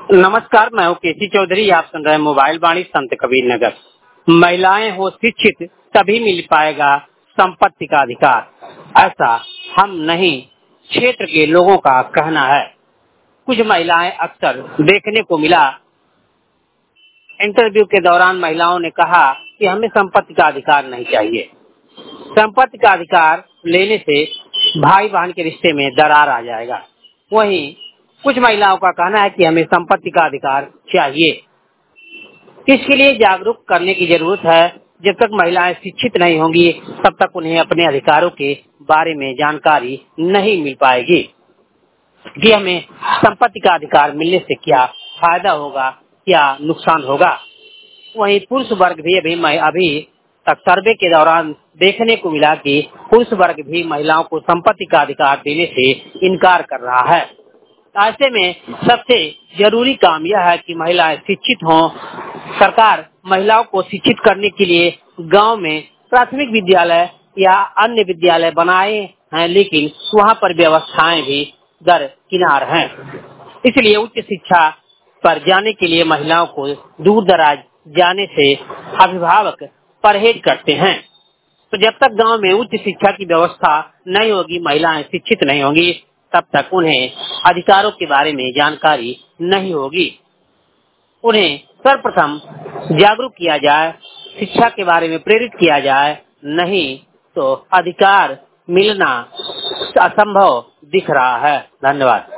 नमस्कार, मैं हूँ केसी चौधरी। आप सुन रहे हैं मोबाइल वाणी संत कबीर नगर। महिलाएं हो शिक्षित तभी मिल पाएगा संपत्ति का अधिकार, ऐसा हम नहीं क्षेत्र के लोगों का कहना है। कुछ महिलाएं अक्सर देखने को मिला, इंटरव्यू के दौरान महिलाओं ने कहा कि हमें संपत्ति का अधिकार नहीं चाहिए। संपत्ति का अधिकार लेने से भाई बहन के रिश्ते में दरार आ जाएगा। वहीं कुछ महिलाओं का कहना है कि हमें संपत्ति का अधिकार चाहिए। इसके लिए जागरूक करने की जरूरत है। जब तक महिलाएं शिक्षित नहीं होंगी, तब तक उन्हें अपने अधिकारों के बारे में जानकारी नहीं मिल पाएगी कि हमें संपत्ति का अधिकार मिलने से क्या फायदा होगा, क्या नुकसान होगा। वहीं पुरुष वर्ग भी अभी तक सर्वे के दौरान देखने को मिला कि पुरुष वर्ग भी महिलाओं को संपत्ति का अधिकार देने से इनकार कर रहा है। ऐसे में सबसे जरूरी काम यह है कि महिलाएं शिक्षित हों। सरकार महिलाओं को शिक्षित करने के लिए गांव में प्राथमिक विद्यालय या अन्य विद्यालय बनाए हैं, लेकिन वहां पर व्यवस्थाएं भी दरकिनार हैं। इसलिए उच्च शिक्षा पर जाने के लिए महिलाओं को दूर दराज जाने से अभिभावक परहेज करते हैं। तो जब तक गांव में उच्च शिक्षा की व्यवस्था नहीं होगी, महिलाएं शिक्षित नहीं होंगी, तब तक उन्हें अधिकारों के बारे में जानकारी नहीं होगी। उन्हें सर्वप्रथम जागरूक किया जाए, शिक्षा के बारे में प्रेरित किया जाए, नहीं तो अधिकार मिलना असंभव दिख रहा है। धन्यवाद।